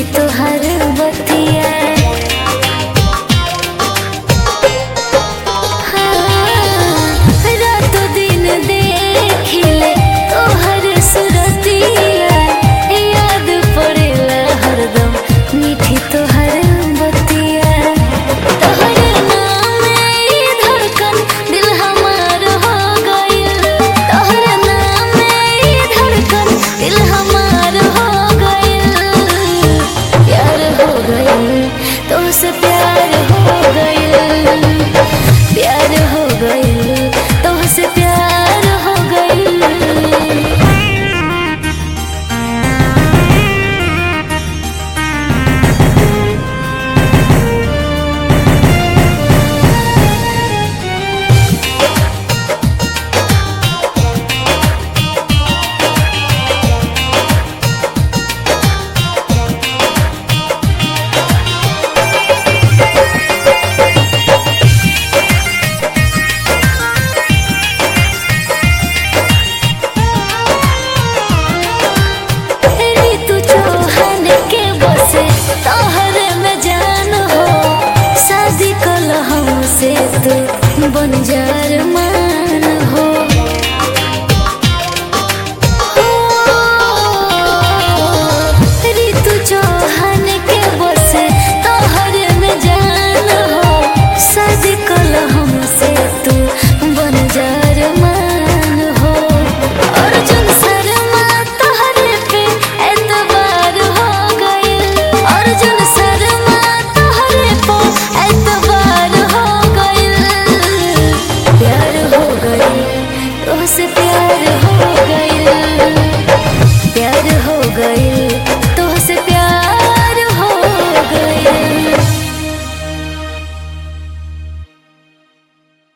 तोहर बतिया। रातों दिन देखिले तोहर सुरतिया, याद पड़ेला हरदम मीठी तोहर बतिया। तोहर नाम ई धड़कन दिल हमार हो गइल, तोहर नाम ई धड़कन दिल हमार हो गइल। प्यार हो गइल तोहसे, प्यार हो गइल, प्यार हो गइल तोहसे, प्यार हो गइल। ऋतु चौहान के बसे तोहरे में जान हो, शादी कल हमसे तू बंजर मान हो। ऋतु चौहान के बसे तोहरे में जान हो, शादी कल हमसे तू बंजर मान हो। अर्जुन शर्मा तोहरे पे एतबार हो गइल, अर्जुन शर्मा तोहरे पे एतबार हो गइल। प्यार हो गइल तोहसे,